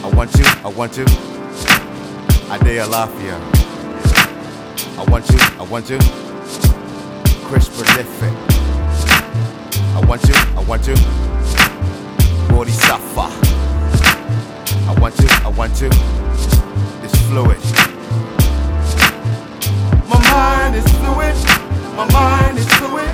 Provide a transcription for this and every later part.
want you. Adea Lafia. I want you. Chris Prolific. I want you. Bodhisattva. I want you. It's fluid. My mind is fluid. My mind is fluid.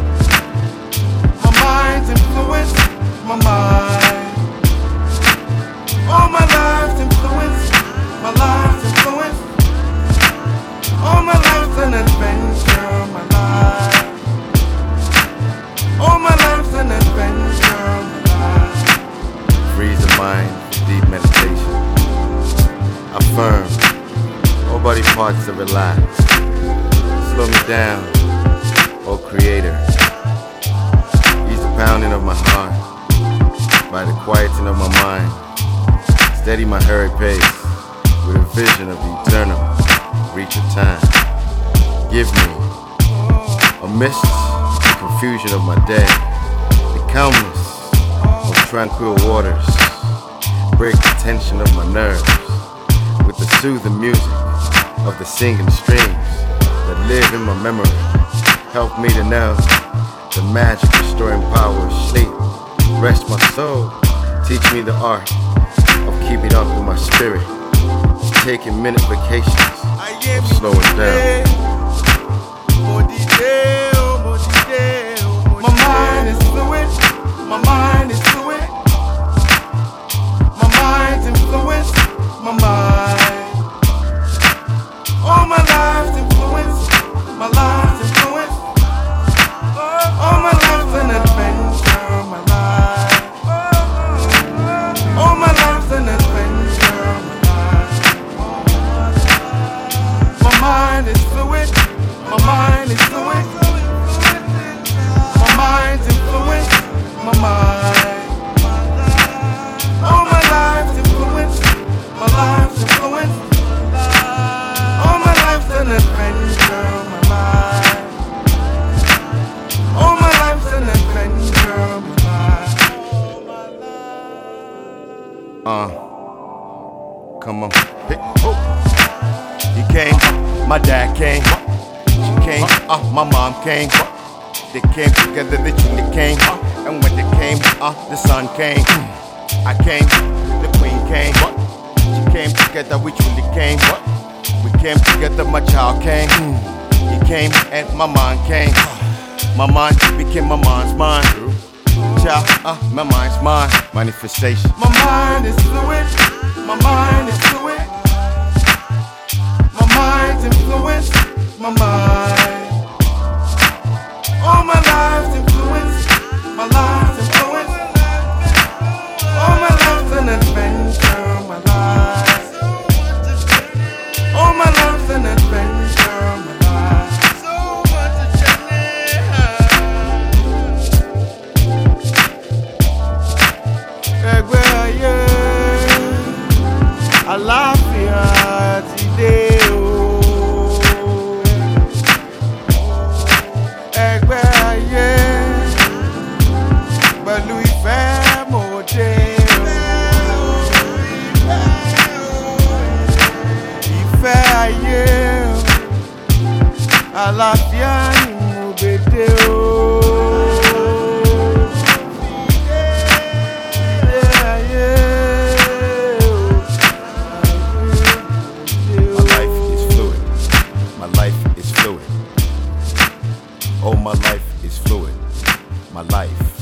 My mind's influenced. My mind. All my life's influence. My life's influence. All my life's an adventure. My life. All my life's an adventure. My life. Freeze the mind for deep meditation. Affirm. All body parts are relaxed. Slow me down, oh Creator. Ease the pounding of my heart by the quieting of my mind. Steady my hurried pace with a vision of the eternal reach of time. Give me, amidst the confusion of my day, the calmness of tranquil waters. Break the tension of my nerves with the soothing music of the singing streams that live in my memory. Help me to know the magic restoring power of sleep. Rest my soul, teach me the art of keeping up with my spirit, taking minute vacations, of slowing down. My mind is fluid, my mind is fluid. My mind's influenced, my mind. All my life's influence, my life's influence. All my life's an adventure, my life. All my life's an adventure, my life. My mind is fluid, my mind is fluid. My mind's influence, my mind. All my life's influence, my life's influence. An adventure, my life. All my life's an adventure, my life. Come on. He came, my dad came. She came, my mom came. They came together, they truly came. And when they came, the sun came. I came, the queen came. She came together, we truly came. We came together, my child came. He came and my mind came. My mind became my mind's mind. Child, my mind's mind. Manifestation. My mind is fluid. My mind is fluid. My mind's influence. My mind. All my life's influence. My life's influence. All my life's an adventure. My life. All my life's an adventure, my life. So much to journey. Egbe aye, àlàáfíà ti dé o. Egbe aye, pẹ̀lú ìfẹ́ mo dé o. Ìfẹ́ ayé, àlàáfíà ni mo gbèdé o. My life is fluid. My life is fluid. Oh, my life is fluid. My life.